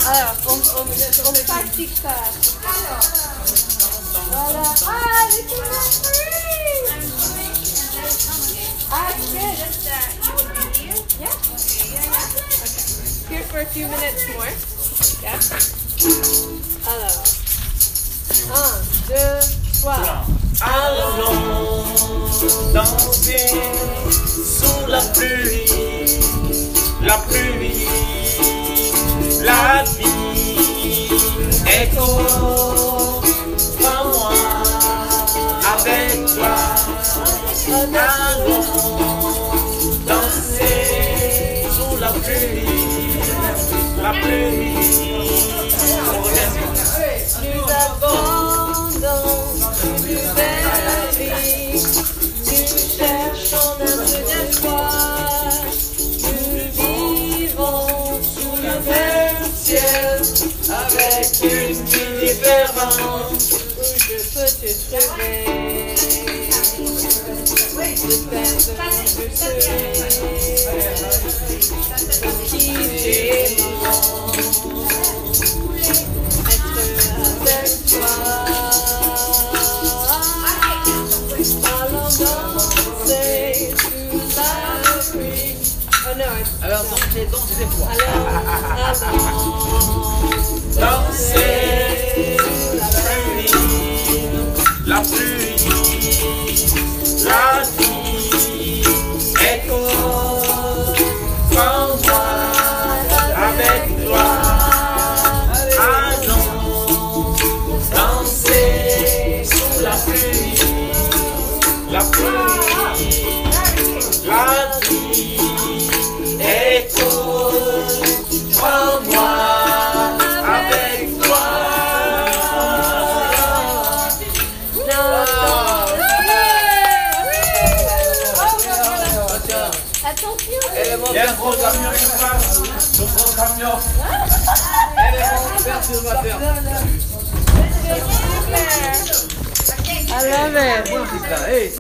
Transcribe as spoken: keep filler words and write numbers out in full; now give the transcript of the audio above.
Alors, on, on, on pratique ça. Voilà. Ah, les Ah, good. Yeah. Here for a few minutes more. Yeah. Alors. Un, deux, trois. Allons danser sous la pluie, la pluie, la vie est pour moi avec toi. Allons danser sous la pluie, la pluie. Nous abandonnons plus belle vie, nous cherchons notre espoir, nous vivons sous le même ciel, avec une vie différente, où je peux te trouver, je peux te trouver, qui t'aimant. Alors dansez, dansez des fois. Danser la pluie, la vie est pour moi avec toi. Allons danser sous la pluie, la pluie, la vie. Prends-moi avec toi. Attention. Il y a un gros camion qui passe. Le gros camion. Elle est mon perturbateur. I love it.